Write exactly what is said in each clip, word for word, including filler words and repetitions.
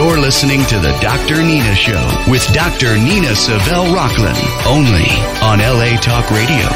You're listening to the Doctor Nina Show with Doctor Nina Savelle Rocklin, only on L A Talk Radio.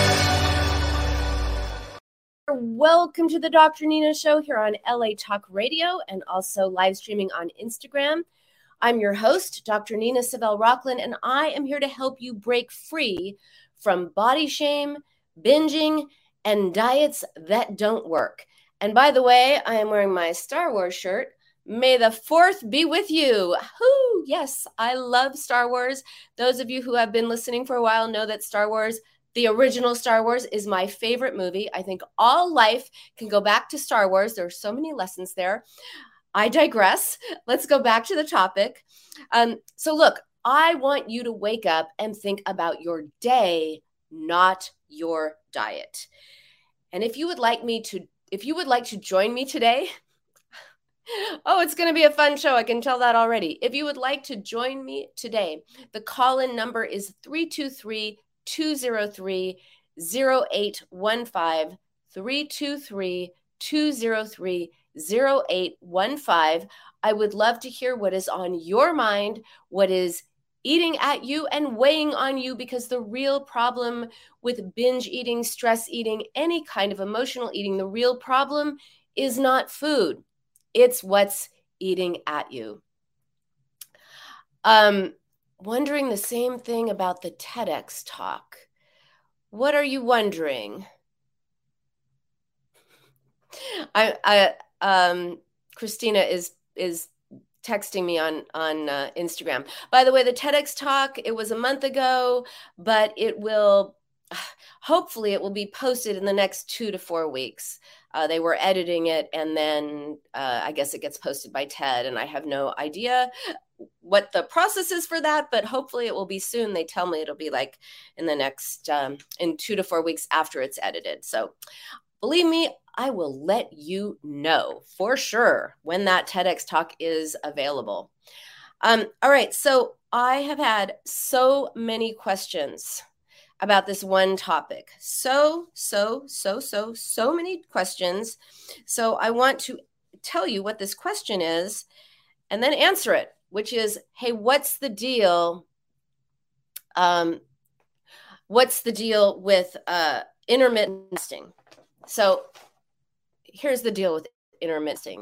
Welcome to the Doctor Nina Show here on L A Talk Radio and also live streaming on Instagram. I'm your host, Doctor Nina Savelle Rocklin, and I am here to help you break free from body shame, binging, and diets that don't work. And by the way, I am wearing my Star Wars shirt. May the fourth be with you. Whoo! Yes, I love Star Wars. Those of you who have been listening for a while know that Star Wars, the original Star Wars, is my favorite movie. I think all life can go back to Star Wars. There are so many lessons there. I digress. Let's go back to the topic. Um, so look, I want you to wake up and think about your day, not your diet. And if you would like me to, if you would like to join me today, oh, it's going to be a fun show. I can tell that already. If you would like to join me today, the call-in number is three two three, two zero three, zero eight one five, three two three, two zero three, zero eight one five. I would love to hear what is on your mind, what is eating at you and weighing on you, because the real problem with binge eating, stress eating, any kind of emotional eating, the real problem is not food. It's what's eating at you. Um, wondering the same thing about the TEDx talk. What are you wondering? I, I, um, Christina is is texting me on on uh, Instagram. By the way, the TEDx talk, it was a month ago, but it will, hopefully it will be posted in the next two to four weeks. Uh, they were editing it, and then uh, I guess it gets posted by TED, and I have no idea what the process is for that, but hopefully it will be soon. They tell me it'll be like in the next, um, in two to four weeks after it's edited. So believe me, I will let you know for sure when that TEDx talk is available. Um, all right, so I have had so many questions about this one topic. So, so, so, so, so many questions. So I want to tell you what this question is and then answer it, which is, hey, what's the deal? Um, what's the deal with uh, intermittent fasting? So here's the deal with intermittent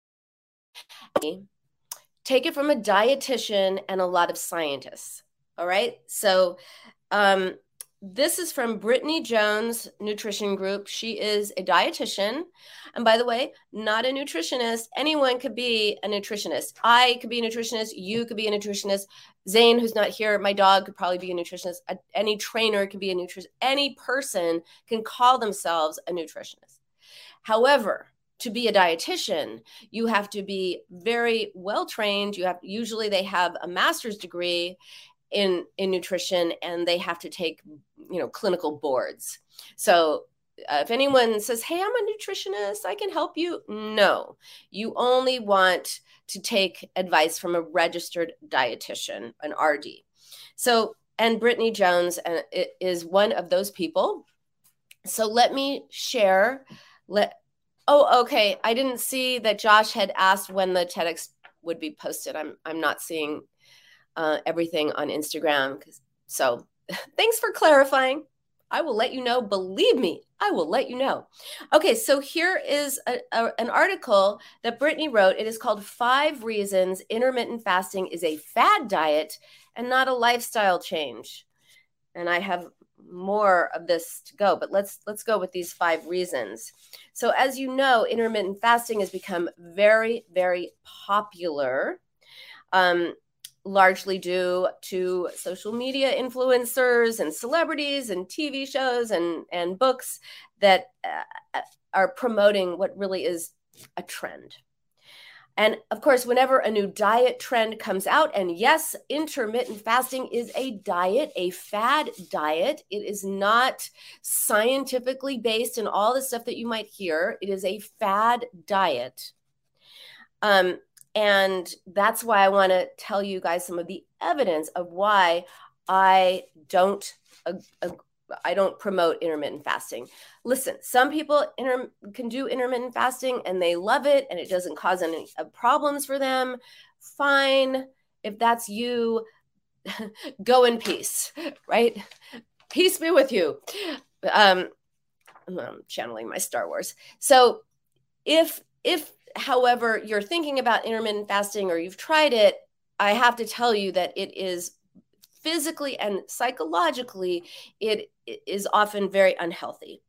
fasting. Take it from a dietitian and a lot of scientists. All right. So um, this is from Brittany Jones Nutrition Group. She is a dietitian. And by the way, not a nutritionist. Anyone could be a nutritionist. I could be a nutritionist. You could be a nutritionist. Zane, who's not here, my dog, could probably be a nutritionist. Any trainer could be a nutritionist. Any person can call themselves a nutritionist. However, to be a dietitian, you have to be very well trained. You have, usually they have a master's degree in, in nutrition, and they have to take, you know, clinical boards. So uh, if anyone says, hey, I'm a nutritionist, I can help you. No, you only want to take advice from a registered dietitian, an R D. So, and Brittany Jones uh, is one of those people. So let me share. Let Oh, okay. I didn't see that Josh had asked when the TEDx would be posted. I'm I'm not seeing uh, everything on Instagram. So thanks for clarifying. I will let you know. Believe me, I will let you know. Okay, so here is a, a, an article that Brittany wrote. It is called Five Reasons Intermittent Fasting is a Fad Diet and Not a Lifestyle Change. And I have more of this to go, but let's let's go with these five reasons. So as you know, intermittent fasting has become very, very popular, um, largely due to social media influencers and celebrities and T V shows and, and books that uh, are promoting what really is a trend. And of course, whenever a new diet trend comes out, and yes, intermittent fasting is a diet, a fad diet. It is not scientifically based in all the stuff that you might hear. It is a fad diet. Um, and that's why I want to tell you guys some of the evidence of why I don't ag- ag- I don't promote intermittent fasting. Listen, some people inter- can do intermittent fasting and they love it and it doesn't cause any problems for them. Fine. If that's you, go in peace, right? Peace be with you. Um, I'm channeling my Star Wars. So if, if, however, you're thinking about intermittent fasting or you've tried it, I have to tell you that it is physically and psychologically, it is often very unhealthy.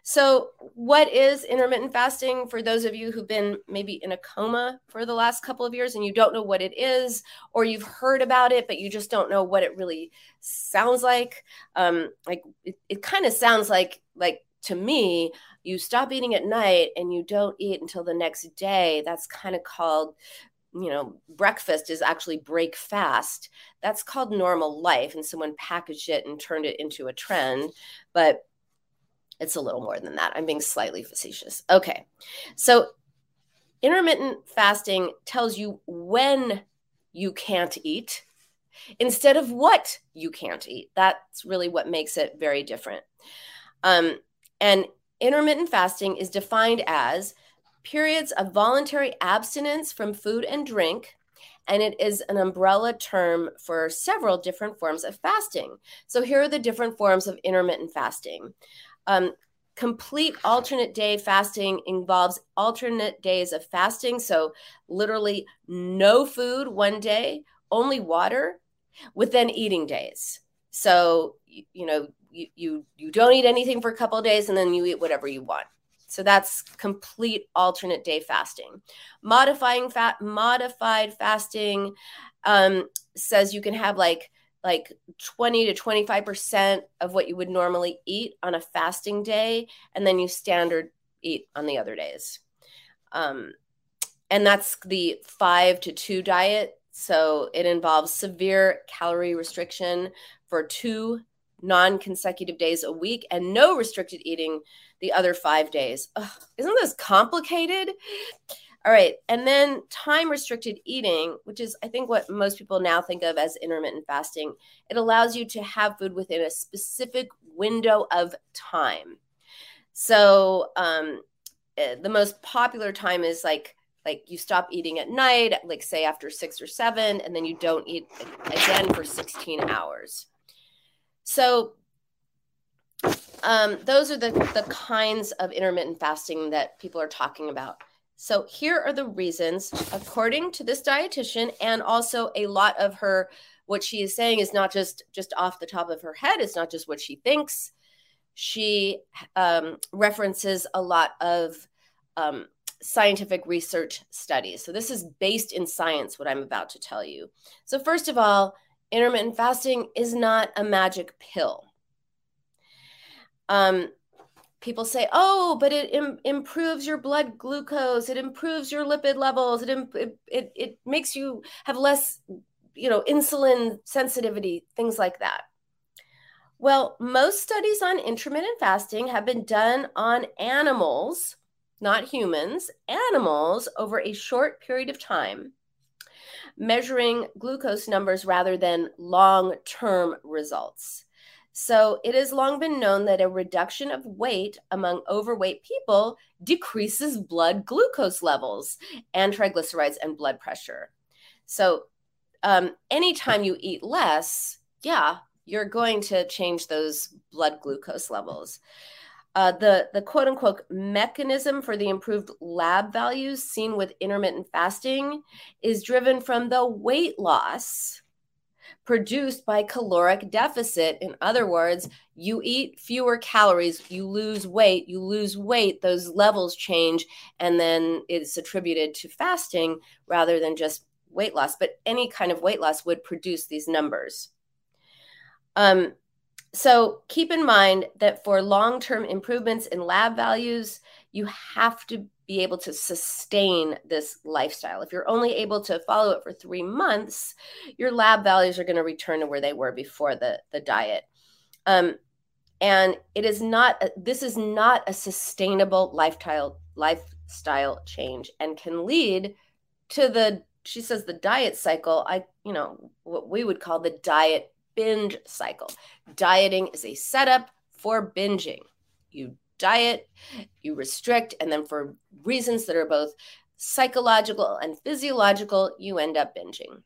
So what is intermittent fasting? For those of you who've been maybe in a coma for the last couple of years and you don't know what it is, or you've heard about it, but you just don't know what it really sounds like. Um, like it, it kind of sounds like, like to me, you stop eating at night and you don't eat until the next day. That's kind of called, you know, breakfast is actually break fast. That's called normal life. And someone packaged it and turned it into a trend, but it's a little more than that. I'm being slightly facetious. Okay. So intermittent fasting tells you when you can't eat instead of what you can't eat. That's really what makes it very different. Um, and intermittent fasting is defined as periods of voluntary abstinence from food and drink, and it is an umbrella term for several different forms of fasting. So here are the different forms of intermittent fasting. Um, complete alternate day fasting involves alternate days of fasting, so literally no food one day, only water, with then eating days. So, you, you know, you, you, you don't eat anything for a couple of days and then you eat whatever you want. So that's complete alternate day fasting. Modifying fat, modified fasting um, says you can have like, like twenty to twenty-five percent of what you would normally eat on a fasting day, and then you standard eat on the other days. Um, and that's the five to two diet. So it involves severe calorie restriction for two non-consecutive days a week and no restricted eating the other five days. Ugh, isn't this complicated? All right. And then time restricted eating, which is, I think, what most people now think of as intermittent fasting. It allows you to have food within a specific window of time. So um, the most popular time is like, like you stop eating at night, like say after six or seven, and then you don't eat again for sixteen hours. So um, those are the, the kinds of intermittent fasting that people are talking about. So here are the reasons, according to this dietitian, and also a lot of her, what she is saying is not just, just off the top of her head. It's not just what she thinks. She um, references a lot of um, scientific research studies. So this is based in science, what I'm about to tell you. So first of all, intermittent fasting is not a magic pill. Um, people say, oh, but it im- improves your blood glucose. It improves your lipid levels. It, imp- it, it, it makes you have less, you know, insulin sensitivity, things like that. Well, most studies on intermittent fasting have been done on animals, not humans, animals over a short period of time, measuring glucose numbers rather than long-term results. So it has long been known that a reduction of weight among overweight people decreases blood glucose levels and triglycerides and blood pressure. So um, anytime you eat less, yeah, you're going to change those blood glucose levels. Uh, the, the quote unquote mechanism for the improved lab values seen with intermittent fasting is driven from the weight loss produced by caloric deficit. In other words, you eat fewer calories, you lose weight, you lose weight, those levels change, and then it's attributed to fasting rather than just weight loss. But any kind of weight loss would produce these numbers. Um, so keep in mind that for long-term improvements in lab values, you have to be able to sustain this lifestyle. If you're only able to follow it for three months, your lab values are going to return to where they were before the, the diet. Um, and it is not, a, this is not a sustainable lifestyle, lifestyle change and can lead to the, she says the diet cycle, I, you know, what we would call the diet binge cycle. Dieting is a setup for binging. You diet, you restrict, and then for reasons that are both psychological and physiological, you end up binging.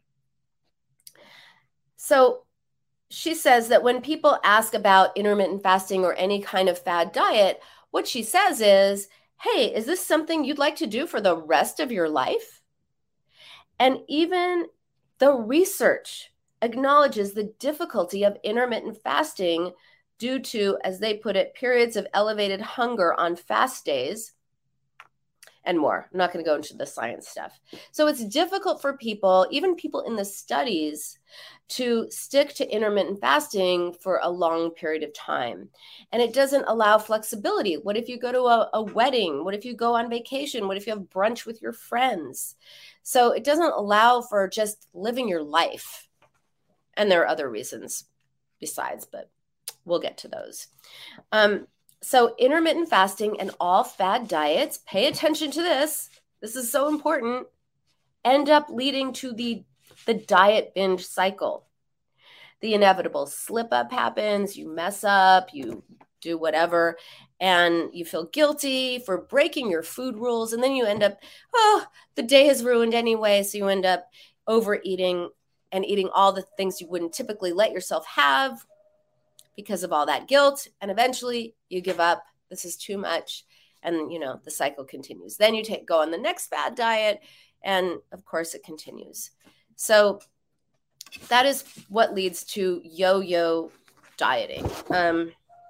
So she says that when people ask about intermittent fasting or any kind of fad diet, what she says is, hey, is this something you'd like to do for the rest of your life? And even the research acknowledges the difficulty of intermittent fasting due to, as they put it, periods of elevated hunger on fast days and more. I'm not going to go into the science stuff. So it's difficult for people, even people in the studies, to stick to intermittent fasting for a long period of time. And it doesn't allow flexibility. What if you go to a, a wedding? What if you go on vacation? What if you have brunch with your friends? So it doesn't allow for just living your life. And there are other reasons besides, but we'll get to those. Um, so intermittent fasting and all fad diets, pay attention to this. This is so important. End up leading to the, the diet binge cycle. The inevitable slip up happens. You mess up, you do whatever, and you feel guilty for breaking your food rules. And then you end up, oh, the day has ruined anyway. So you end up overeating and eating all the things you wouldn't typically let yourself have because of all that guilt. And eventually you give up. This is too much. And, you know, the cycle continues. Then you take go on the next fad diet. And of course it continues. So that is what leads to yo-yo dieting. Um,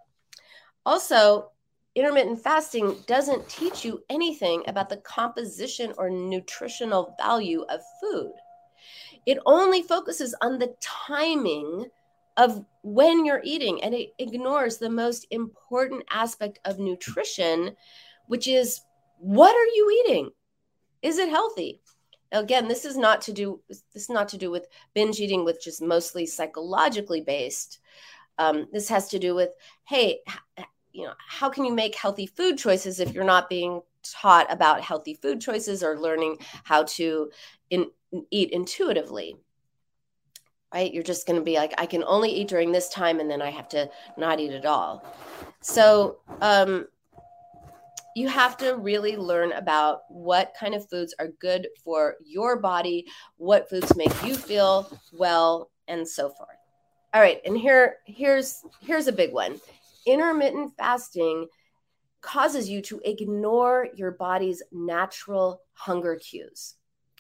also, intermittent fasting doesn't teach you anything about the composition or nutritional value of food. It only focuses on the timing of when you're eating, and it ignores the most important aspect of nutrition, which is, what are you eating? Is it healthy? Now, again, this is not to do this is not to do with binge eating, which is mostly psychologically based. Um, this has to do with, hey, you know, how can you make healthy food choices if you're not being taught about healthy food choices or learning how to in, eat intuitively, right? You're just going to be like, I can only eat during this time, and then I have to not eat at all. So um, you have to really learn about what kind of foods are good for your body, what foods make you feel well, and so forth. All right, and here, here's, here's a big one. Intermittent fasting causes you to ignore your body's natural hunger cues.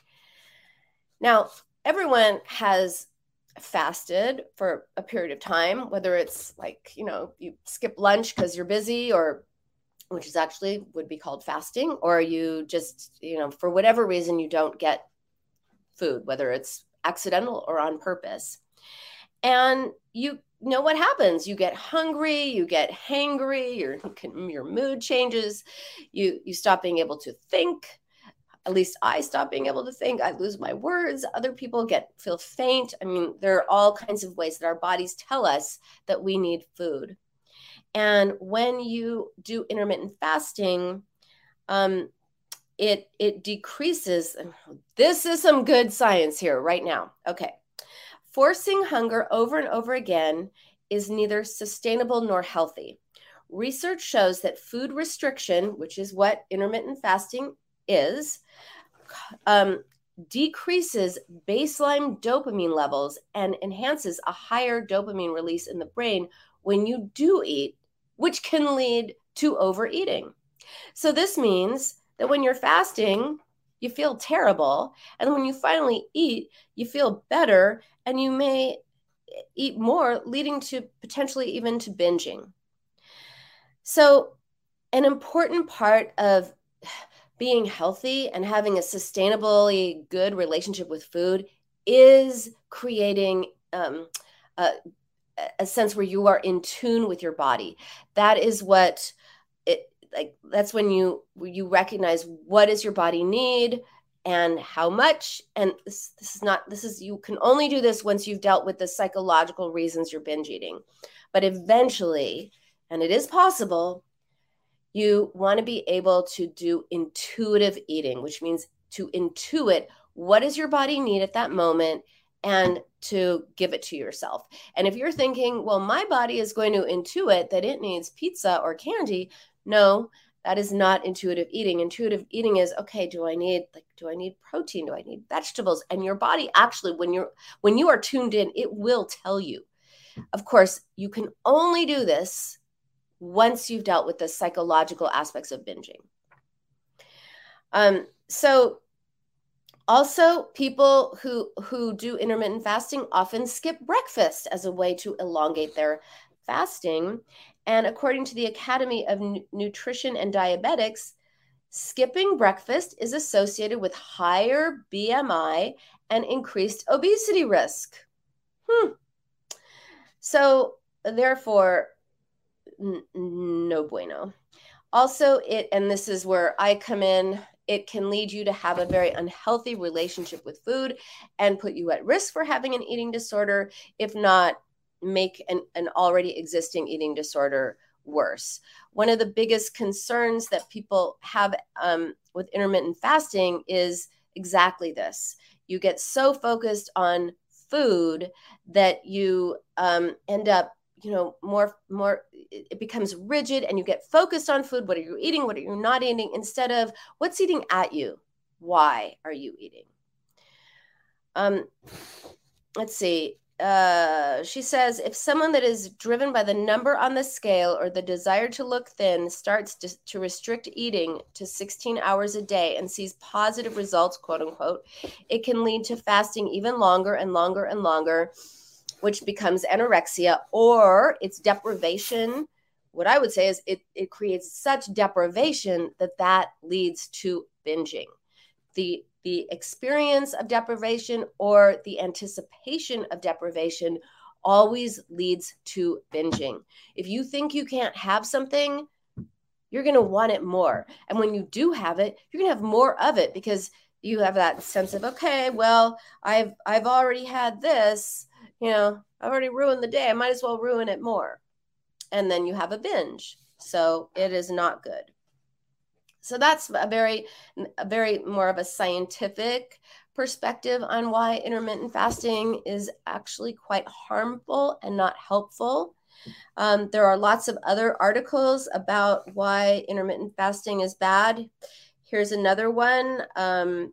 Now, everyone has fasted for a period of time, whether it's like, you know, you skip lunch because you're busy, or which is actually would be called fasting, or you just, you know, for whatever reason, you don't get food, whether it's accidental or on purpose. And you know what happens. You get hungry, you get hangry, your, your mood changes, you, you stop being able to think. At least I stop being able to think. I lose my words. Other people get feel faint. I mean, there are all kinds of ways that our bodies tell us that we need food. And when you do intermittent fasting, um, it it decreases. This is some good science here right now. Okay. Forcing hunger over and over again is neither sustainable nor healthy. Research shows that food restriction, which is what intermittent fasting is, um, decreases baseline dopamine levels and enhances a higher dopamine release in the brain when you do eat, which can lead to overeating. So this means that when you're fasting, you feel terrible. And when you finally eat, you feel better, and you may eat more, leading to potentially even to binging. So an important part of being healthy and having a sustainably good relationship with food is creating um, a, a sense where you are in tune with your body. That is what it like. That's when you you recognize what does your body need and how much. And this, this is not this is you can only do this once you've dealt with the psychological reasons you're binge eating. But eventually, and it is possible, you want to be able to do intuitive eating, which means to intuit what does your body need at that moment and to give it to yourself. And if you're thinking, well, my body is going to intuit that it needs pizza or candy, no, that is not intuitive eating. Intuitive eating is, okay, do I need like do I need protein? Do I need vegetables? And your body actually, when you're when you are tuned in, it will tell you. Of course, you can only do this once you've dealt with the psychological aspects of binging. Um, so also, people who, who do intermittent fasting often skip breakfast as a way to elongate their fasting. And according to the Academy of N- Nutrition and Diabetics, skipping breakfast is associated with higher B M I and increased obesity risk. Hmm. So therefore, n- no bueno. Also, it, and this is where I come in, it can lead you to have a very unhealthy relationship with food and put you at risk for having an eating disorder, if not make an, an already existing eating disorder worse. One of the biggest concerns that people have um, with intermittent fasting is exactly this. You get so focused on food that you um, end up you know, more, more, it becomes rigid and you get focused on food. What are you eating? What are you not eating? Instead of what's eating at you? Why are you eating? Um, let's see. Uh, she says, if someone that is driven by the number on the scale or the desire to look thin starts to, to restrict eating to sixteen hours a day and sees positive results, quote unquote, it can lead to fasting even longer and longer and longer, which becomes anorexia, or it's deprivation. What I would say is it, it creates such deprivation that that leads to binging. The, the experience of deprivation or the anticipation of deprivation always leads to binging. If you think you can't have something, you're going to want it more. And when you do have it, you're going to have more of it because you have that sense of, okay, well, I've I've already had this. You know, I've already ruined the day. I might as well ruin it more. And then you have a binge. So it is not good. So that's a very, a very more of a scientific perspective on why intermittent fasting is actually quite harmful and not helpful. Um, there are lots of other articles about why intermittent fasting is bad. Here's another one. Um,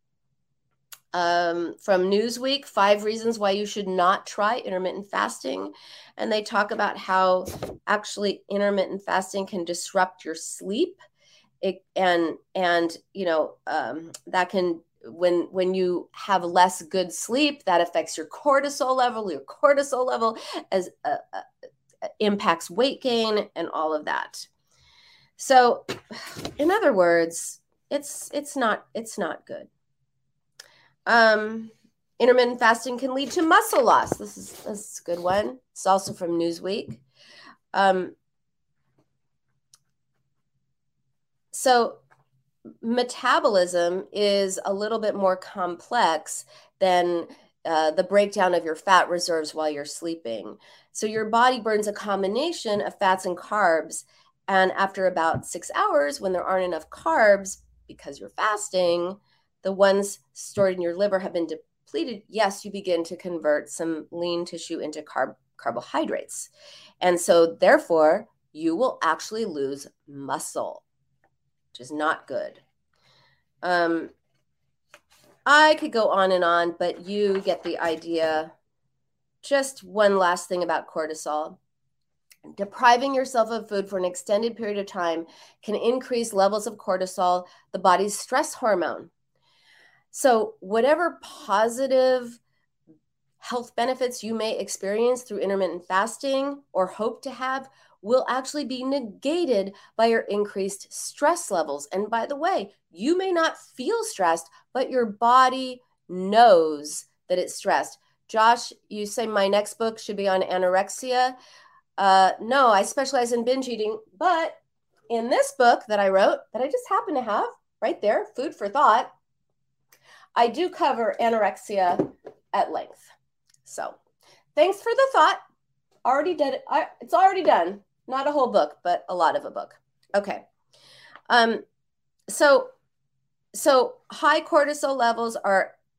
Um, from Newsweek, five reasons why you should not try intermittent fasting. And they talk about how actually intermittent fasting can disrupt your sleep. It, and, and, you know, um, that can, when, when you have less good sleep, that affects your cortisol level, your cortisol level as uh, uh, impacts weight gain and all of that. So in other words, it's, it's not, it's not good. Um, intermittent fasting can lead to muscle loss. This is, this is a good one. It's also from Newsweek. Um, so metabolism is a little bit more complex than uh, the breakdown of your fat reserves while you're sleeping. So your body burns a combination of fats and carbs. And after about six hours, when there aren't enough carbs because you're fasting, the ones stored in your liver have been depleted. Yes, you begin to convert some lean tissue into carb carbohydrates. And so therefore, you will actually lose muscle, which is not good. Um, I could go on and on, but you get the idea. Just one last thing about cortisol. Depriving yourself of food for an extended period of time can increase levels of cortisol, the body's stress hormone. So whatever positive health benefits you may experience through intermittent fasting or hope to have will actually be negated by your increased stress levels. And by the way, you may not feel stressed, but your body knows that it's stressed. Josh, you say my next book should be on anorexia. Uh, no, I specialize in binge eating, but in this book that I wrote, that I just happen to have right there, food for thought, I do cover anorexia at length. So thanks for the thought. Already did it. I, it's already done. Not a whole book, but a lot of a book. Okay. Um, so, so high cortisol levels are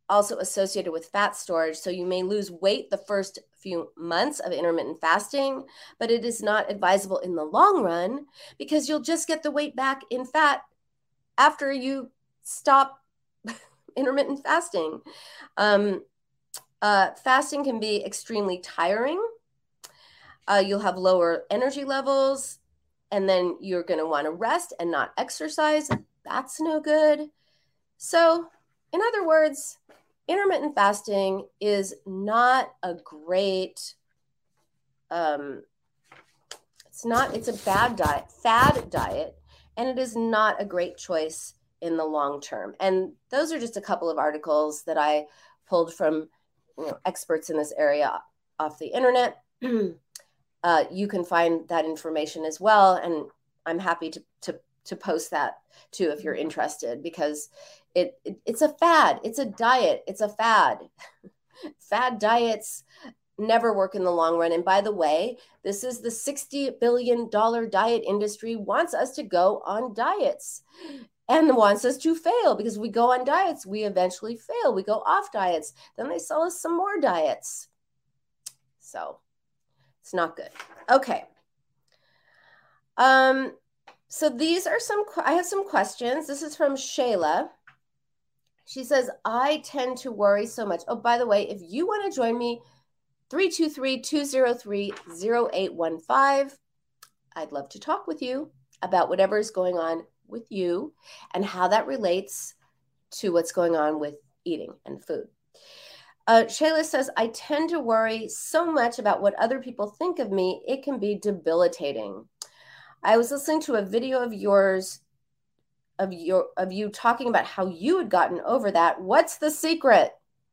also associated with fat storage. So you may lose weight the first few months of intermittent fasting, but it is not advisable in the long run because you'll just get the weight back in fat after you stop intermittent fasting. Um, uh, fasting can be extremely tiring. Uh, you'll have lower energy levels, and then you're going to want to rest and not exercise. That's no good. So, in other words, intermittent fasting is not a great, um, it's not, it's a bad diet, fad diet, and it is not a great choice in the long term. And those are just a couple of articles that I pulled from, you know, experts in this area off the internet. Uh, you can find that information as well, and I'm happy to to to post that too if you're interested, because it, it it's a fad, it's a diet, it's a fad. Fad diets never work in the long run. And by the way, this is the sixty billion dollars diet industry wants us to go on diets and wants us to fail, because we go on diets, we eventually fail. We go off diets, then they sell us some more diets. So it's not good. Okay. Um, so these are some, I have some questions. This is from Shayla. She says, I tend to worry so much. Oh, by the way, if you want to join me, three two three, two zero three, zero eight one five. I'd love to talk with you about whatever is going on with you and how that relates to what's going on with eating and food. Uh, Shayla says, I tend to worry so much about what other people think of me. It can be debilitating. I was listening to a video of yours, of your, of you talking about how you had gotten over that. What's the secret?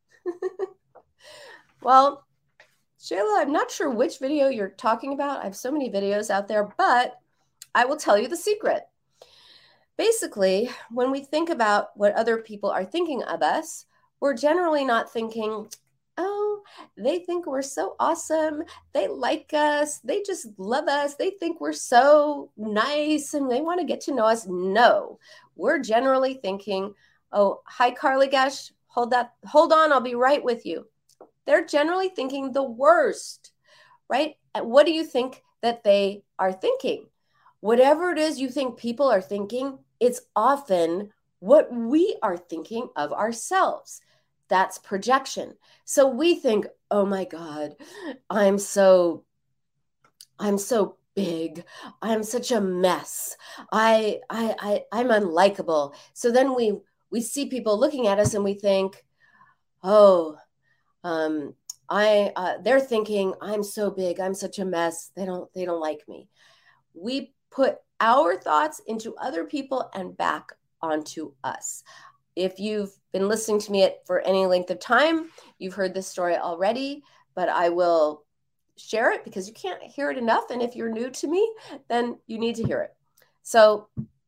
Well, Shayla, I'm not sure which video you're talking about. I have so many videos out there, but I will tell you the secret. Basically, when we think about what other people are thinking of us, we're generally not thinking, oh, they think we're so awesome. They like us. They just love us. They think we're so nice and they want to get to know us. No, we're generally thinking, oh, hi, Carly Gash. Hold that. Hold on. I'll be right with you. They're generally thinking the worst, right? And what do you think that they are thinking? Whatever it is you think people are thinking, it's often what we are thinking of ourselves. That's projection. So we think, oh my God, I'm so, I'm so big. I'm such a mess. I, I, I, I'm unlikable. So then we, we see people looking at us and we think, oh, um, I, uh, they're thinking I'm so big. I'm such a mess. They don't, they don't like me. We put our thoughts into other people and back onto us. If you've been listening to me for any length of time, you've heard this story already, but I will share it because you can't hear it enough. And if you're new to me, then you need to hear it. So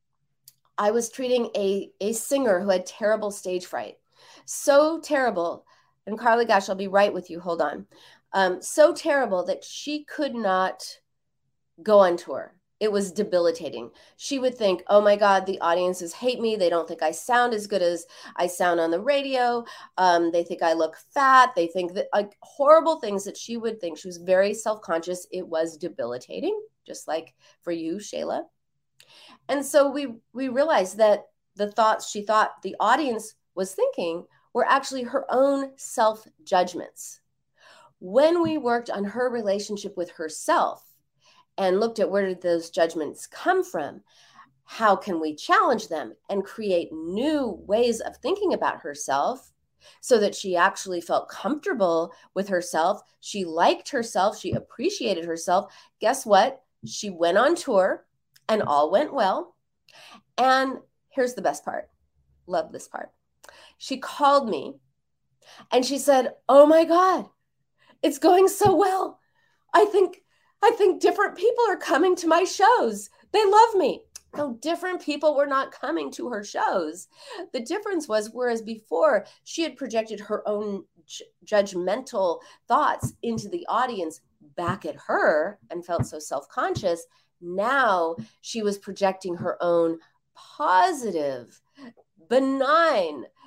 I was treating a, a singer who had terrible stage fright. So terrible. And Carly, gosh, I'll be right with you. Hold on. Um, so terrible that she could not go on tour. It was debilitating. She would think, oh my God, the audiences hate me. They don't think I sound as good as I sound on the radio. Um, they think I look fat. They think that, like, horrible things that she would think. She was very self-conscious. It was debilitating, just like for you, Shayla. And so we, we realized that the thoughts she thought the audience was thinking were actually her own self-judgments. When we worked on her relationship with herself, and looked at where did those judgments come from, how can we challenge them and create new ways of thinking about herself so that she actually felt comfortable with herself. She liked herself. She appreciated herself. Guess what? She went on tour and all went well. And here's the best part. Love this part. She called me and she said, oh my God, it's going so well. I think I think different people are coming to my shows. They love me. No, different people were not coming to her shows. The difference was, whereas before she had projected her own ju- judgmental thoughts into the audience back at her and felt so self-conscious, now she was projecting her own positive, benign,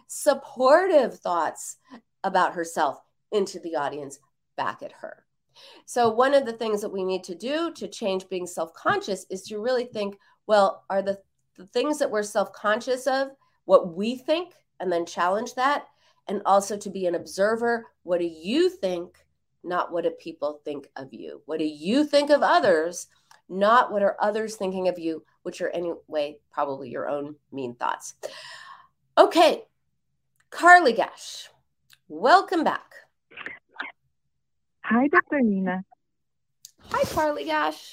supportive thoughts about herself into the audience back at her. So one of the things that we need to do to change being self-conscious is to really think, well, are the, the things that we're self-conscious of what we think, and then challenge that, and also to be an observer. What do you think? Not what do people think of you? What do you think of others? Not what are others thinking of you, which are anyway probably your own mean thoughts. Okay, Carly Gash, welcome back. Hi, Doctor Nina. Hi, Carly Gash.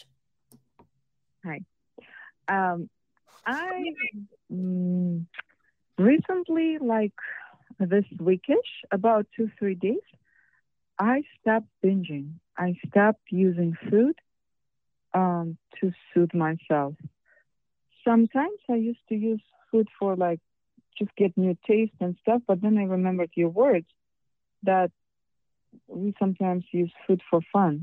Hi. Um, I mm, recently, like this weekish, about two, three days, I stopped binging. I stopped using food um, to soothe myself. Sometimes I used to use food for like just get new taste and stuff, but then I remembered your words that we sometimes use food for fun.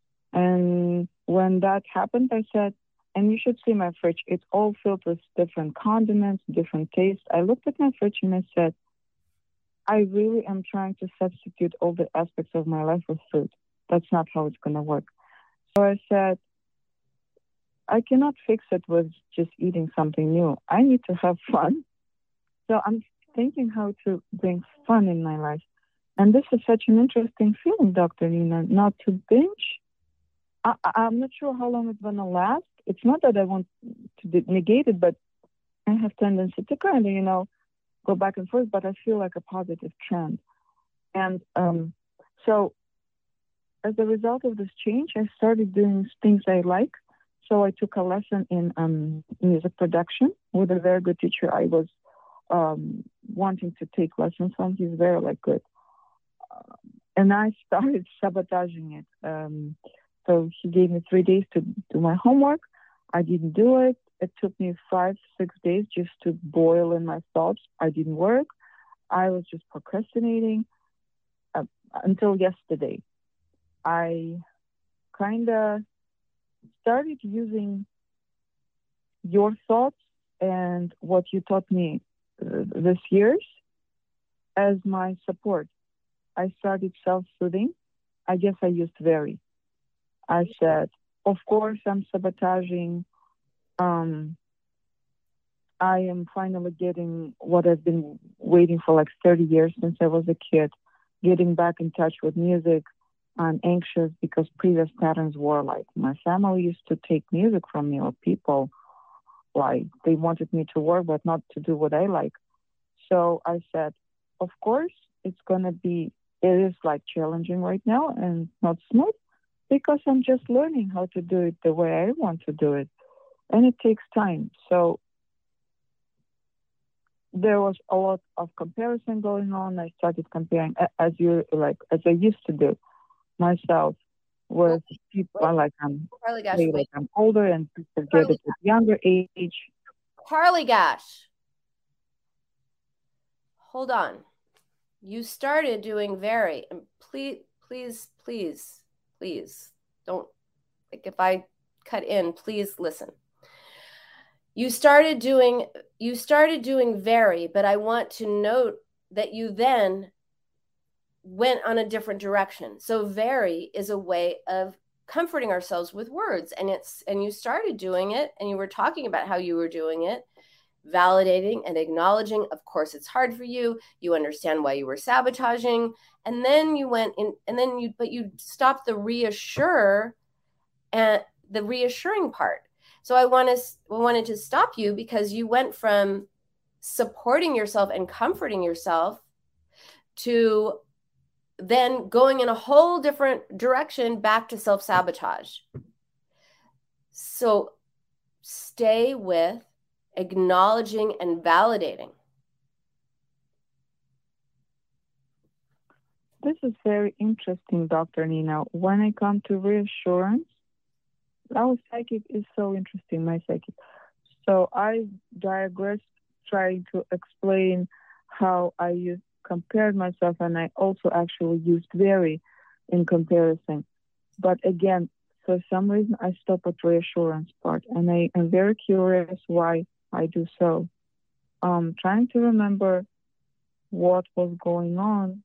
And when that happened, I said, and you should see my fridge, it's all filled with different condiments, different tastes. I looked at my fridge and I said, I really am trying to substitute all the aspects of my life with food. That's not how it's going to work. So I said, I cannot fix it with just eating something new. I need to have fun. So I'm thinking how to bring fun in my life. And this is such an interesting feeling, Doctor Nina, not to binge. I, I'm not sure how long it's going to last. It's not that I want to negate it, but I have tendency to kind of, you know, go back and forth, but I feel like a positive trend. And um, so as a result of this change, I started doing things I like. So I took a lesson in um, music production with a very good teacher I was um, wanting to take lessons from. He's very like good. Uh, and I started sabotaging it. Um, so he gave me three days to do my homework. I didn't do it. It took me five, six days just to boil in my thoughts. I didn't work. I was just procrastinating uh, until yesterday. I kind of started using your thoughts and what you taught me uh, this years as my support. I started self-soothing. I guess I used very. I said, of course, I'm sabotaging. Um, I am finally getting what I've been waiting for like thirty years since I was a kid, getting back in touch with music. I'm anxious because previous patterns were like my family used to take music from me, or people, like they wanted me to work but not to do what I like. So I said, of course, it's going to be, it is like challenging right now and not smooth because I'm just learning how to do it the way I want to do it. And it takes time. So there was a lot of comparison going on. I started comparing as you like, as I used to do myself with wait, people wait. like I'm Carly Gash, like wait. I'm older and people get it at younger age. Carly Gash, hold on. You started doing very, and please, please, please, please don't, like if I cut in, please listen. You started doing, you started doing very, but I want to note that you then went on a different direction. So very is a way of comforting ourselves with words. And it's, and you started doing it and you were talking about how you were doing it, validating and acknowledging, of course, it's hard for you. You understand why you were sabotaging. And then you went in, and then you, but you stopped the reassure and the reassuring part. So I want to, I wanted to stop you because you went from supporting yourself and comforting yourself to then going in a whole different direction back to self-sabotage. So stay with acknowledging and validating. This is very interesting, Doctor Nina. When I come to reassurance, our psychic is so interesting, my psychic. So I digressed trying to explain how I used compared myself, and I also actually used very in comparison. But again, for some reason, I stop at reassurance part, and I am very curious why I do so. Um, trying to remember what was going on,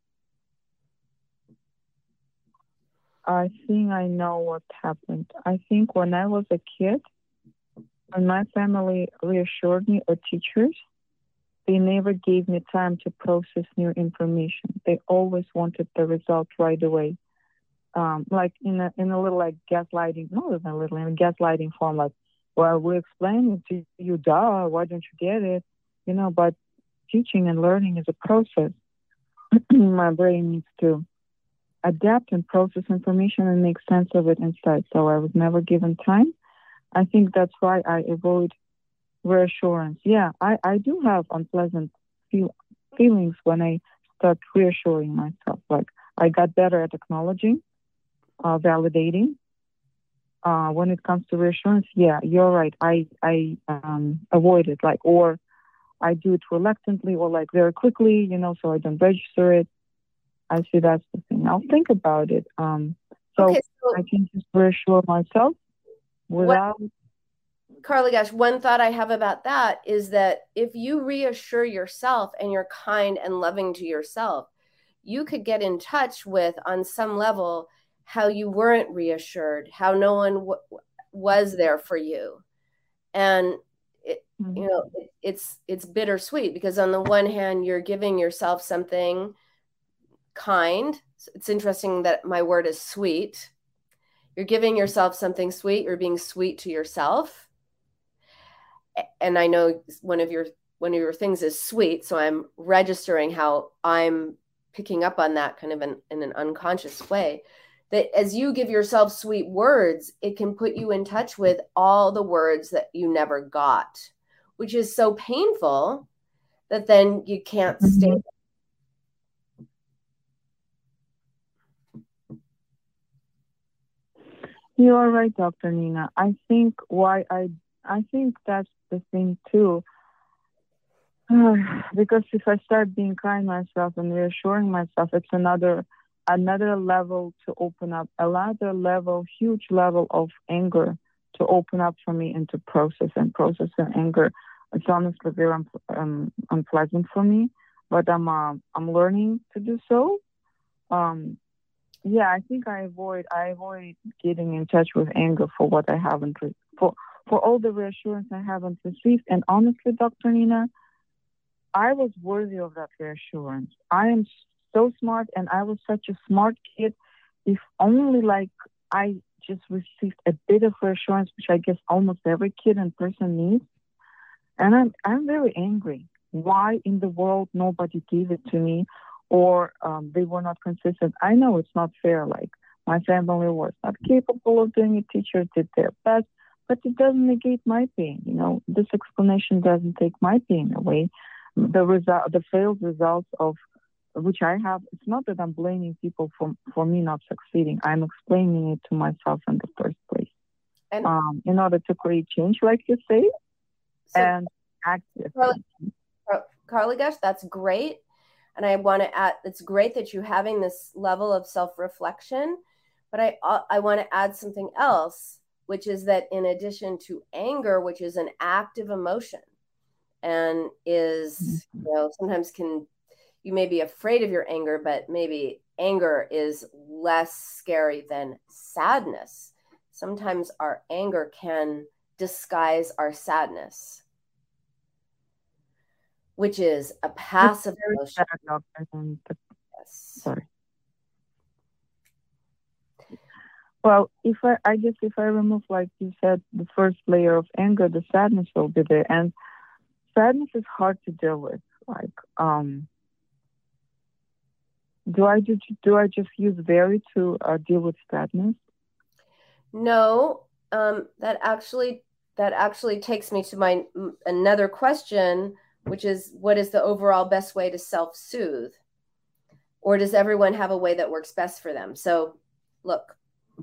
I think I know what happened. I think when I was a kid, when my family reassured me, or teachers, they never gave me time to process new information. They always wanted the result right away. Um, like in a in a little like gaslighting, not even a little, in a gaslighting form, like, well, we explain it to you, duh, why don't you get it? You know, but teaching and learning is a process. My brain needs to adapt and process information and make sense of it inside. So I was never given time. I think that's why I avoid reassurance. Yeah, I, I do have unpleasant feel, feelings when I start reassuring myself. Like I got better at acknowledging, uh, validating. Uh, when it comes to reassurance, yeah, you're right. I I um, avoid it, like, or I do it reluctantly or like very quickly, you know, so I don't register it. I see that's the thing. I'll think about it. Um, so, Okay, so I can just reassure myself without. What, Carly, gosh, one thought I have about that is that if you reassure yourself and you're kind and loving to yourself, you could get in touch with, on some level, how you weren't reassured, how no one w- was there for you. And it, Mhm. you know, it, it's it's bittersweet because on the one hand, you're giving yourself something kind. It's interesting that my word is sweet. You're giving yourself something sweet. You're being sweet to yourself. And I know one of your one of your things is sweet, so I'm registering how I'm picking up on that kind of in, in an unconscious way. That as you give yourself sweet words, it can put you in touch with all the words that you never got, which is so painful that then you can't Mhm. stay. You are right, Doctor Nina. I think why I I think that's the thing too. Because if I start being kind myself and reassuring myself, it's another another level to open up, another level, huge level of anger to open up for me and to process and process and anger. It's honestly very un- um, unpleasant for me, but I'm uh, I'm learning to do so. Um, yeah, I think I avoid I avoid getting in touch with anger for what I haven't re- for for all the reassurance I haven't received. And honestly, Doctor Nina, I was worthy of that reassurance. I am so smart, and I was such a smart kid. If only like I just received a bit of reassurance, which I guess almost every kid and person needs. And I'm I'm very angry. Why in the world nobody gave it to me, or um, they were not consistent? I know it's not fair. Like my family was not capable of doing it. Teachers did their best, but it doesn't negate my pain. You know, this explanation doesn't take my pain away. The result, the failed results of which I have. It's not that I'm blaming people for for me not succeeding. I'm explaining it to myself in the first place. And Um, in order to create change, like you say, so, and act Carly, Carly, gosh, that's great. And I want to add, it's great that you're having this level of self-reflection, but I I want to add something else, which is that in addition to anger, which is an active emotion and is, you know, sometimes can, you may be afraid of your anger, but maybe anger is less scary than sadness. Sometimes our anger can disguise our sadness, which is a passive very emotion. sad, doctor. And the, Yes. sorry. Well, if I, I guess if I remove, like you said, the first layer of anger, the sadness will be there, and sadness is hard to deal with. Like, um, do I do, do I just use very to uh, deal with sadness? No, um, that actually that actually takes me to my another question, which is, what is the overall best way to self-soothe? Or does everyone have a way that works best for them? So, look,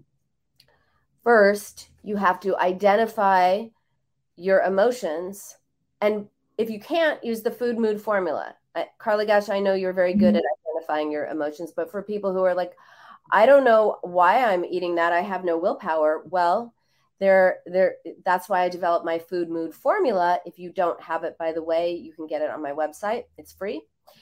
first, you have to identify your emotions. And if you can't, use the food mood formula. I, Carly, gosh, I know you're very good at identifying your emotions, but for people who are like, I don't know why I'm eating that, I have no willpower. Well, there, there, that's why I developed my food mood formula. If you don't have it, by the way, you can get it on my website. It's free.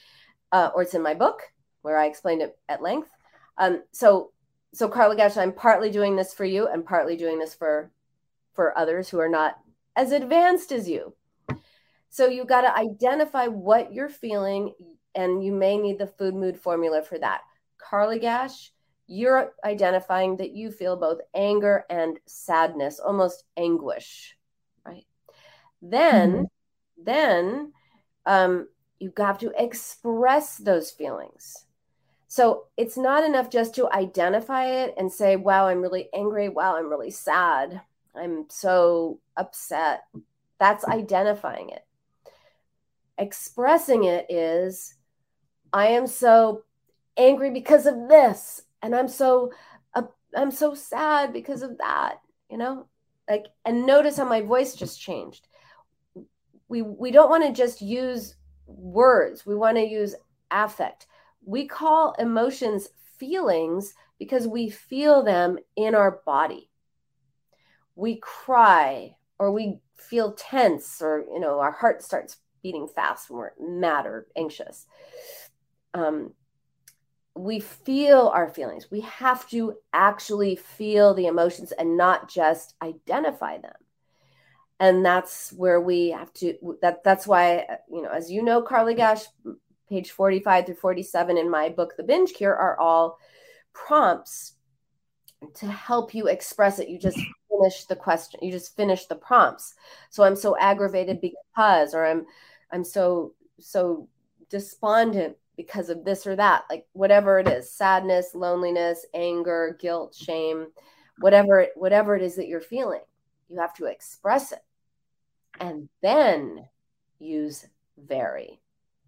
uh, or it's in my book where I explained it at length. Um, so, so Carla Gash, I'm partly doing this for you and partly doing this for, for others who are not as advanced as you. So you got to identify what you're feeling, and you may need the food mood formula for that. Carla Gash, you're identifying that you feel both anger and sadness, almost anguish, right? Then, mm-hmm. then um, you have to express those feelings. So it's not enough just to identify it and say, wow, I'm really angry. Wow, I'm really sad. I'm so upset. That's identifying it. Expressing it is, I am so angry because of this, and I'm so uh, I'm so sad because of that, you know, like, and notice how my voice just changed. We we don't want to just use words. We want to use affect. We call emotions feelings because we feel them in our body. We cry, or we feel tense, or, you know, our heart starts beating fast when we're mad or anxious. Um, we feel our feelings. We have to actually feel the emotions and not just identify them. And that's where we have to, that, that's why, you know, as you know, Carla Gash, page forty-five through forty-seven in my book, The Binge Cure, are all prompts to help you express it. You just finish the question. You just finish the prompts. So I'm so aggravated because, or I'm, I'm so, so despondent because of this or that, like whatever it is, sadness, loneliness, anger, guilt, shame, whatever, whatever it is that you're feeling, you have to express it and then use very.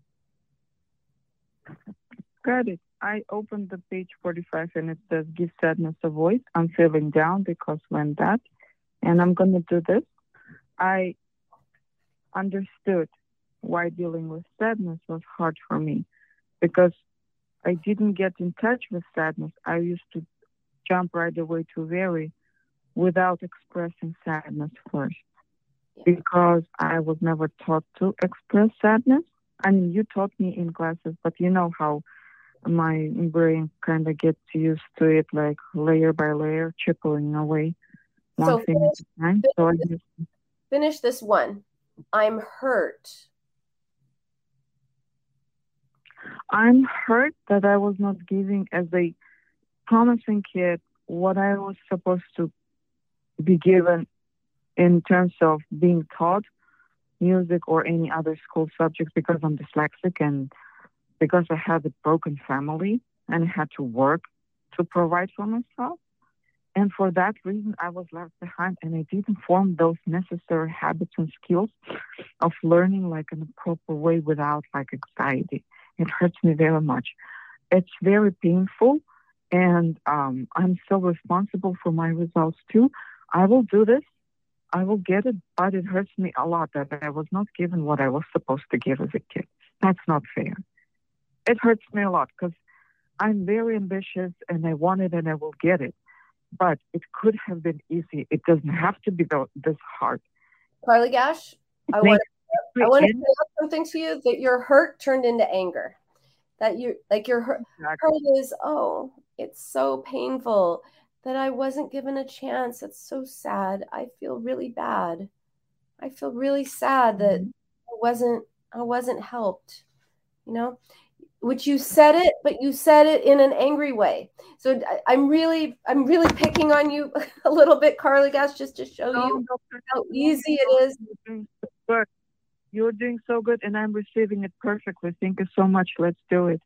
Got it. I opened the page forty-five and it says, give sadness a voice. I'm feeling down because when that, and I'm going to do this. I understood why dealing with sadness was hard for me, because I didn't get in touch with sadness. I used to jump right away to very without expressing sadness first, because I was never taught to express sadness. I mean, you taught me in classes, but you know how my brain kind of gets used to it, like layer by layer, chipping away one so thing finish, at a time. Finish, so I just finish this one. I'm hurt. I'm hurt that I was not giving, as a promising kid, what I was supposed to be given in terms of being taught music or any other school subjects, because I'm dyslexic and because I had a broken family and I had to work to provide for myself. And for that reason, I was left behind, and I didn't form those necessary habits and skills of learning like in a proper way without like anxiety. It hurts me very much. It's very painful, and um, I'm so responsible for my results too. I will do this. I will get it, but it hurts me a lot that I was not given what I was supposed to give as a kid. That's not fair. It hurts me a lot because I'm very ambitious and I want it and I will get it. But it could have been easy. It doesn't have to be this hard. Carla Gash, I want to I want to say something to you, that your hurt turned into anger. That you like your hurt, exactly. hurt is, oh, it's so painful that I wasn't given a chance. It's so sad. I feel really bad. I feel really sad that mm-hmm. I wasn't I wasn't helped. You know, which you said it, but you said it in an angry way. So I'm really, I'm really picking on you a little bit, Carla Gash, just to show no, you Doctor how easy it is. You're doing so good. You're doing so good, and I'm receiving it perfectly. Thank you so much. Let's do it.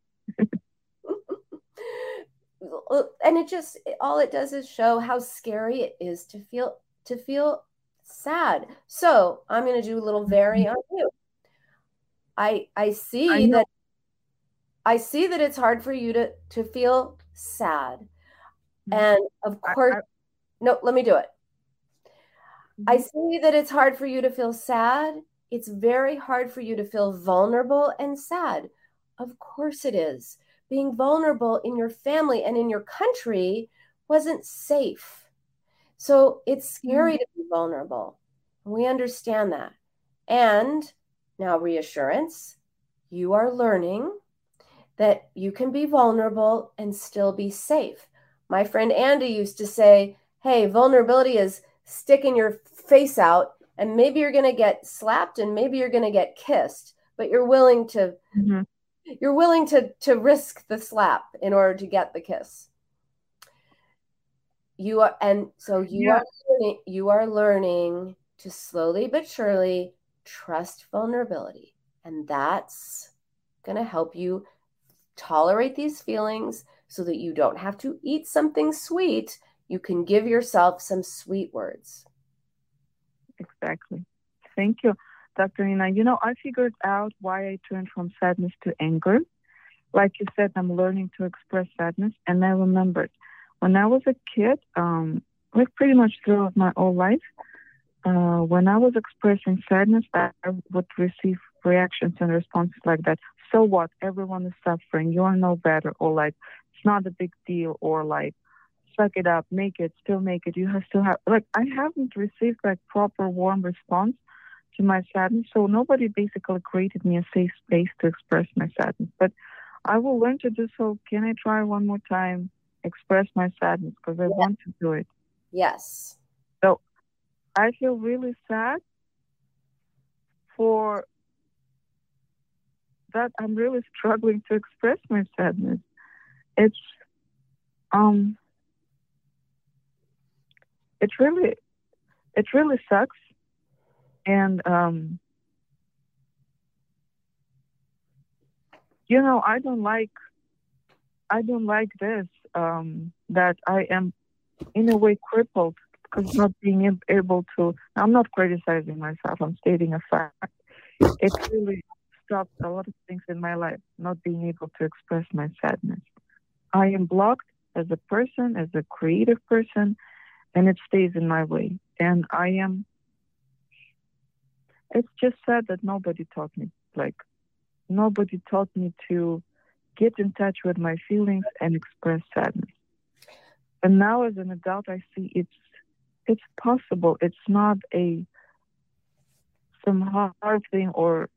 And it just, all it does is show how scary it is to feel, to feel sad. So I'm going to do a little vary on you. I, I see I that I see that it's hard for you to, to feel sad. And of course, I, I, no, let me do it. Mm-hmm. I see that it's hard for you to feel sad. It's very hard for you to feel vulnerable and sad. Of course it is. Being vulnerable in your family and in your country wasn't safe. So it's scary mm-hmm. to be vulnerable. We understand that. And now reassurance, you are learning. that you can be vulnerable and still be safe. My friend Andy used to say, hey, vulnerability is sticking your face out, and maybe you're going to get slapped and maybe you're going to get kissed, but you're willing to mm-hmm. you're willing to to risk the slap in order to get the kiss. You are, and so you yeah. are learning, you are learning to slowly but surely trust vulnerability, and that's going to help you tolerate these feelings so that you don't have to eat something sweet. You can give yourself some sweet words. Exactly. Thank you, Doctor Nina. You know, I figured out why I turned from sadness to anger. Like you said, I'm learning to express sadness, and I remembered when I was a kid, um, like pretty much throughout my whole life, uh, when I was expressing sadness, I would receive reactions and responses like that. So what? Everyone is suffering. You are no better. Or like, it's not a big deal. Or like, suck it up, make it, still make it. You have to have, like, I haven't received like proper warm response to my sadness. So nobody basically created me a safe space to express my sadness. But I will learn to do so. Can I try one more time? Express my sadness because I yeah. want to do it. Yes. So I feel really sad for that. I'm really struggling to express my sadness. It's um it really it really sucks. And um you know, I don't like I don't like this, um, that I am in a way crippled because not being able to, I'm not criticizing myself, I'm stating a fact. It really stopped a lot of things in my life, not being able to express my sadness. I am blocked as a person, as a creative person, and it stays in my way. And I am, it's just sad that nobody taught me, like, nobody taught me to get in touch with my feelings and express sadness. And now as an adult, I see it's it's possible. It's not a some hard thing, or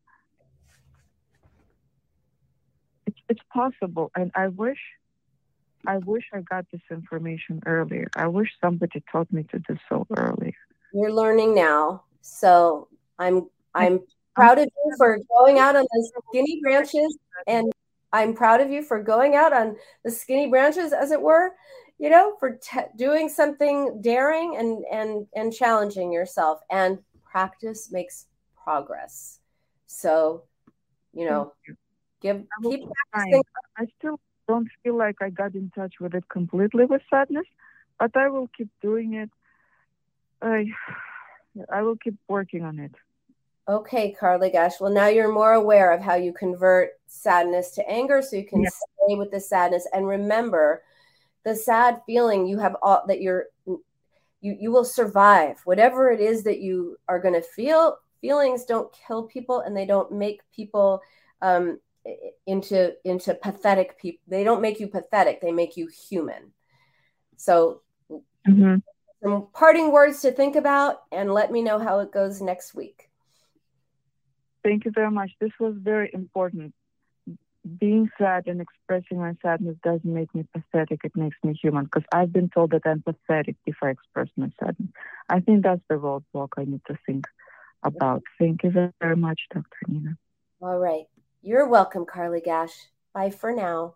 it's it's possible. And I wish I wish I got this information earlier. I wish somebody taught me to do so earlier. You're learning now, so I'm I'm proud of you for going out on the skinny branches, and I'm proud of you for going out on the skinny branches, as it were, you know, for te- doing something daring and, and, and challenging yourself. And practice makes progress. So, you know, give keep practicing. I still don't feel like I got in touch with it completely with sadness, but I will keep doing it. I, I will keep working on it. Okay, Carly Gash. Well, now you're more aware of how you convert sadness to anger, so you can yeah. stay with the sadness. And remember, the sad feeling you have all that you're you you will survive whatever it is that you are going to feel. Feelings don't kill people, and they don't make people um, into into pathetic people. They don't make you pathetic. They make you human. So, mm-hmm. some parting words to think about, and let me know how it goes next week. Thank you very much. This was very important. Being sad and expressing my sadness doesn't make me pathetic. It makes me human, because I've been told that I'm pathetic if I express my sadness. I think that's the roadblock I need to think about. Thank you very much, Doctor Nina. All right. You're welcome, Carly Gash. Bye for now.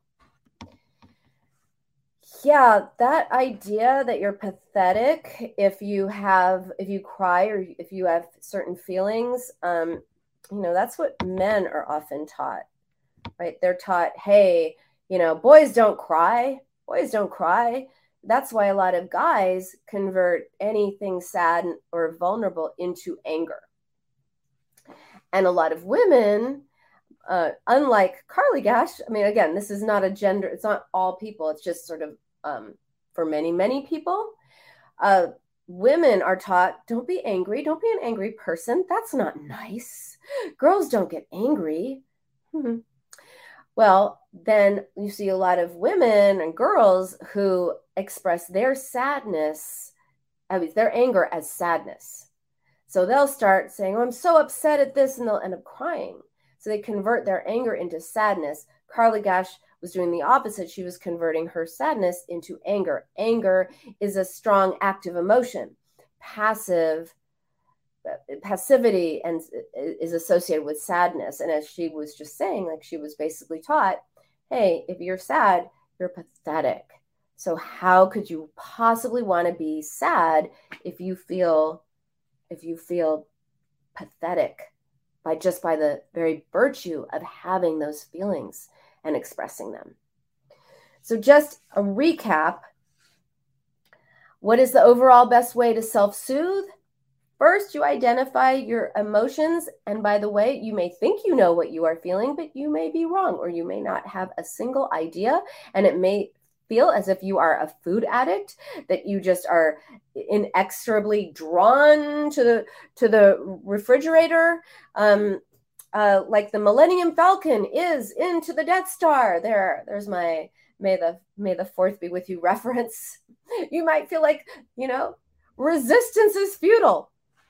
Yeah, that idea that you're pathetic if you have, if you cry or if you have certain feelings, um, you know, that's what men are often taught, right? They're taught, hey, you know, boys don't cry. Boys don't cry. That's why a lot of guys convert anything sad or vulnerable into anger. And a lot of women, uh, unlike Carly Gash, I mean, again, this is not a gender, it's not all people. It's just sort of um, for many, many people. Uh, women are taught, don't be angry. Don't be an angry person. That's not nice. Girls don't get angry. Hmm. Well, then you see a lot of women and girls who express their sadness, I mean, their anger as sadness. So they'll start saying, oh, I'm so upset at this, and they'll end up crying. So they convert their anger into sadness. Carly Gash was doing the opposite. She was converting her sadness into anger. Anger is a strong active emotion. Passive passivity and is associated with sadness. And as she was just saying, like she was basically taught, hey, if you're sad, you're pathetic. So how could you possibly want to be sad if you feel if you feel pathetic by just by the very virtue of having those feelings and expressing them? So just a recap, what is the overall best way to self-soothe? First, you identify your emotions. And by the way, you may think you know what you are feeling, but you may be wrong, or you may not have a single idea. And it may feel as if you are a food addict, that you just are inexorably drawn to the, to the refrigerator, um, uh, like the Millennium Falcon is into the Death Star. There, there's my May the, May the fourth be with you reference. You might feel like, you know, resistance is futile.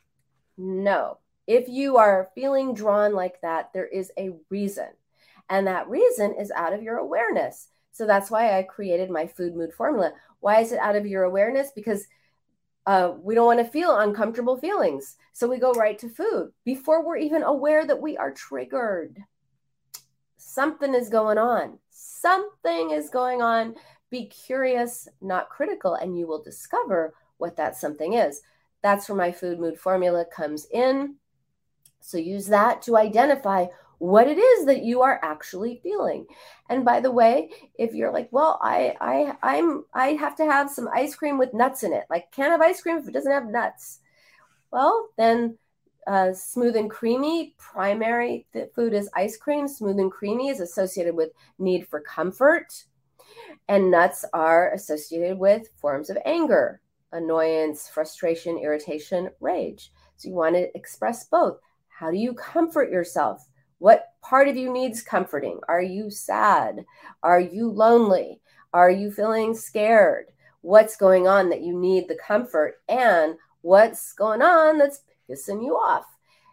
No, if you are feeling drawn like that, there is a reason. And that reason is out of your awareness. So that's why I created my food mood formula. Why is it out of your awareness? Because uh, we don't want to feel uncomfortable feelings. So we go right to food before we're even aware that we are triggered. Something is going on. Something is going on. Be curious, not critical, and you will discover what that something is. That's where my food mood formula comes in. So use that to identify what it is that you are actually feeling. And by the way, if you're like, well, I I I'm I have to have some ice cream with nuts in it. Like, can't have ice cream if it doesn't have nuts. Well, then uh, smooth and creamy, primary food is ice cream. Smooth and creamy is associated with need for comfort. And nuts are associated with forms of anger, annoyance, frustration, irritation, rage. So you want to express both. How do you comfort yourself? What part of you needs comforting? Are you sad? Are you lonely? Are you feeling scared? What's going on that you need the comfort? And what's going on that's pissing you off?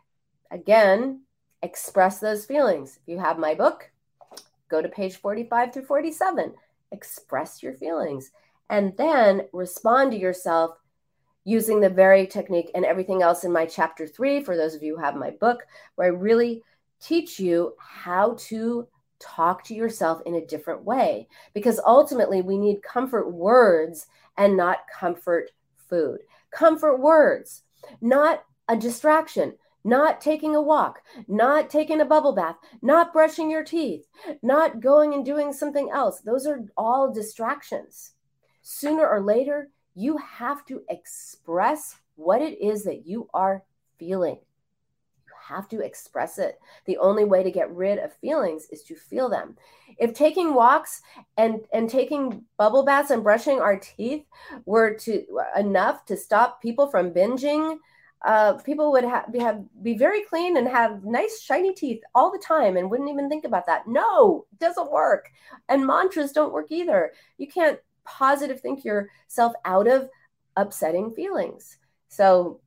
Again, express those feelings. If you have my book, go to page forty-five through forty-seven. Express your feelings. And then respond to yourself using the very technique and everything else in my chapter three, for those of you who have my book, where I really teach you how to talk to yourself in a different way. Because ultimately, we need comfort words and not comfort food. Comfort words, not a distraction, not taking a walk, not taking a bubble bath, not brushing your teeth, not going and doing something else. Those are all distractions. Sooner or later, you have to express what it is that you are feeling. You have to express it. The only way to get rid of feelings is to feel them. If taking walks and, and taking bubble baths and brushing our teeth were to enough to stop people from binging, uh, people would ha- be, have, be very clean and have nice shiny teeth all the time and wouldn't even think about that. No, it doesn't work. And mantras don't work either. You can't positive think yourself out of upsetting feelings. So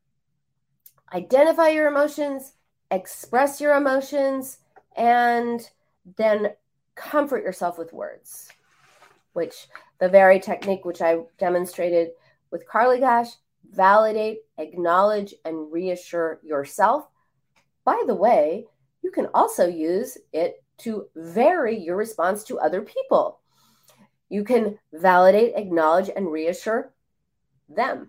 identify your emotions, express your emotions, and then comfort yourself with words, which the very technique which I demonstrated with Carly Gash, validate, acknowledge, and reassure yourself. By the way, you can also use it to vary your response to other people. You can validate, acknowledge, and reassure them.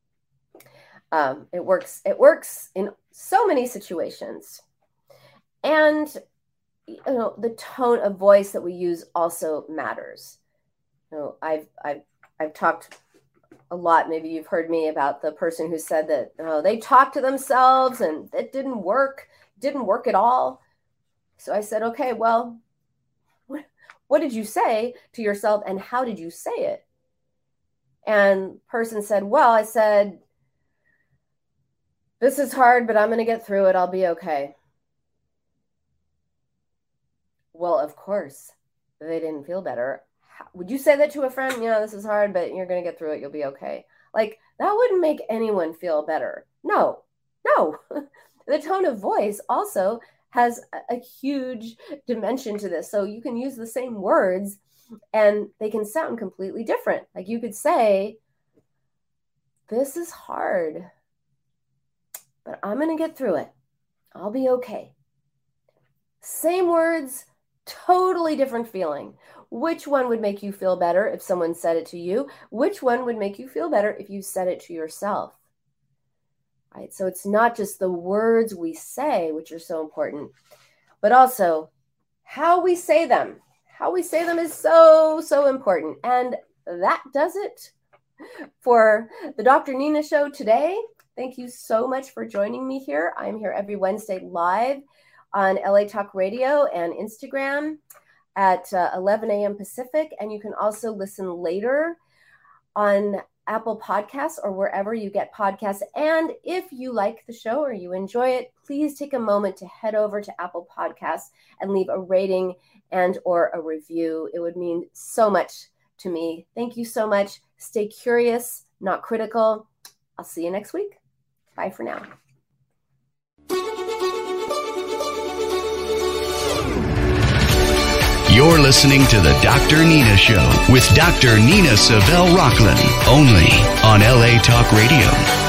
Um, it works. It works in so many situations. And you know, the tone of voice that we use also matters. You know, I've I've I've talked a lot. Maybe you've heard me about the person who said that oh, they talked to themselves and it didn't work. Didn't work at all. So I said, okay, well. What did you say to yourself and how did you say it? And person said, well, I said, this is hard, but I'm going to get through it. I'll be okay. Well, of course, they didn't feel better. Would you say that to a friend? You know, this is hard, but you're going to get through it. You'll be okay. Like, that wouldn't make anyone feel better. No, no. The tone of voice also has a, a huge dimension to this. So you can use the same words and they can sound completely different. Like you could say, this is hard, but I'm going to get through it. I'll be okay. Same words, totally different feeling. Which one would make you feel better if someone said it to you? Which one would make you feel better if you said it to yourself? Right? So it's not just the words we say, which are so important, but also how we say them. How we say them is so, so important. And that does it for the Doctor Nina Show today. Thank you so much for joining me here. I'm here every Wednesday live on L A Talk Radio and Instagram at uh, eleven a.m. Pacific. And you can also listen later on Apple Podcasts or wherever you get podcasts. And if you like the show or you enjoy it, please take a moment to head over to Apple Podcasts and leave a rating and or a review. It would mean so much to me. Thank you so much. Stay curious, not critical. I'll see you next week. Bye for now. You're listening to the Doctor Nina Show with Doctor Nina Savelle Rocklin, only on L A Talk Radio.